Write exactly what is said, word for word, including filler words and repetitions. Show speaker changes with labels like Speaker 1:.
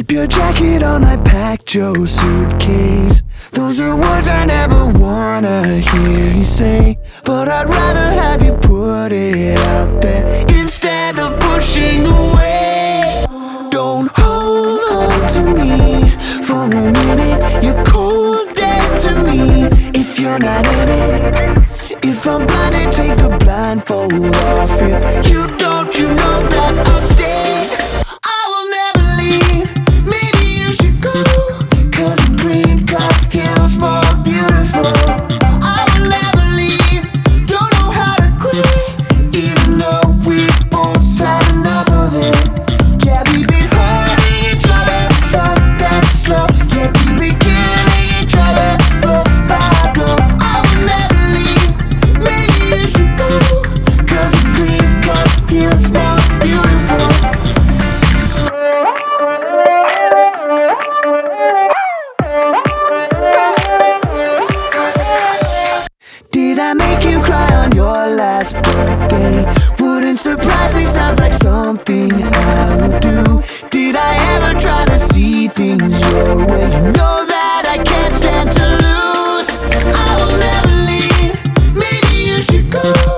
Speaker 1: Keep your jacket on, I packed your suitcase. Those are words I never wanna hear you say, but I'd rather have you put it out there instead of pushing away. Don't hold on to me for a minute. You're cold dead to me if you're not in it. If I'm blinded, take the blindfold off. If you don't, you know that I'll stay. I will never leave. Maybe you should go, 'cause a clean cut heals more beautiful. I will never leave. Don't know how to quit, even though we both had enough of it. Yeah, we've been hurting each other, stop that slow. Yeah, we've been killing each other, blow by blow. I will never leave. Maybe you should go, 'cause a clean cut heals more beautiful. Did I make you cry on your last birthday? Wouldn't surprise me, sounds like something I would do. Did I ever try to see things your way? You know that I can't stand to lose. I will never leave. Maybe you should go.